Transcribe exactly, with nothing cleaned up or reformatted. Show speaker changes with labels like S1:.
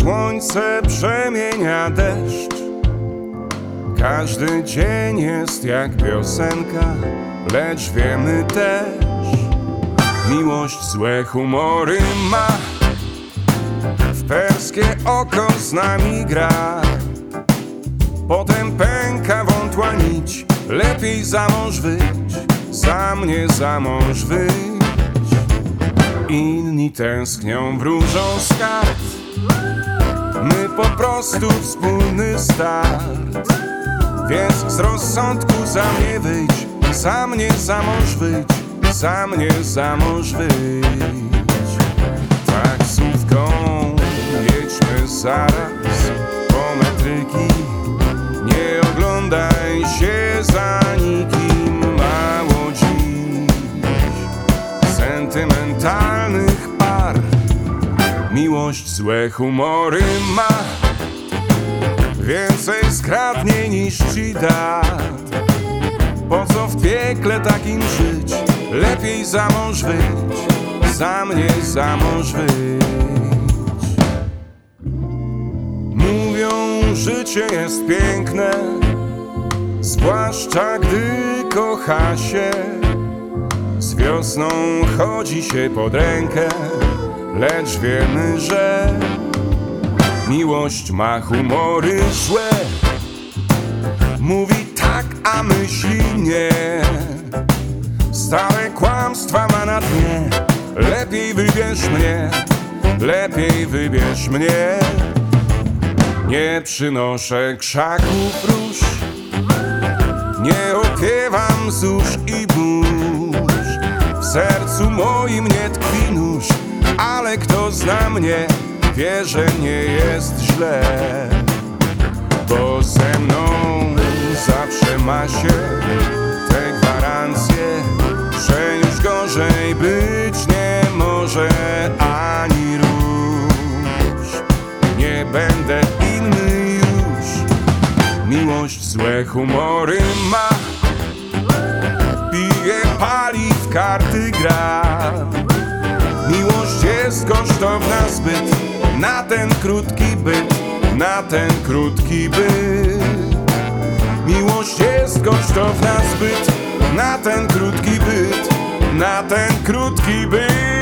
S1: Słońce przemienia deszcz. Każdy dzień jest jak piosenka, lecz wiemy też, miłość złe humory ma. W perskie oko z nami gra, potem pęka wątła nić. Lepiej za mąż wyjść, za mnie za mąż wyjść. Inni tęsknią, wróżą z kart, my po prostu wspólny start. Więc z rozsądku za mnie wyjdź, za mnie za mąż wyjdź, za mnie za mąż wyjdź. Taksówką jedźmy zaraz po metryki, nie oglądaj się za nikim, mało dziś sentymentalnych par. Miłość złe humory ma, więcej skradnie niż ci da. Po co w piekle takim żyć? Lepiej za mąż wyjdź, za mnie za mąż wyjdź. Mówią, życie jest piękne, zwłaszcza gdy kocha się. Z wiosną chodzi się pod rękę, lecz wiemy, że miłość ma humory złe. Mówi tak, a myśli nie. Stare kłamstwa ma na dnie. Lepiej wybierz mnie, lepiej wybierz mnie. Nie przynoszę krzaków róż, nie opiewam zórz i burz. W sercu moim nie tkwi nóż, ale kto zna mnie, wie, że nie jest źle. Bo ze mną zawsze ma się te gwarancje, że już gorzej być nie może ani róż. Nie będę inny już, miłość złe humory ma. Pije, pali, w karty gra. Miłość jest kosztowna zbyt na ten krótki byt, na ten krótki byt. Miłość jest kosztowna zbyt na ten krótki byt, na ten krótki byt.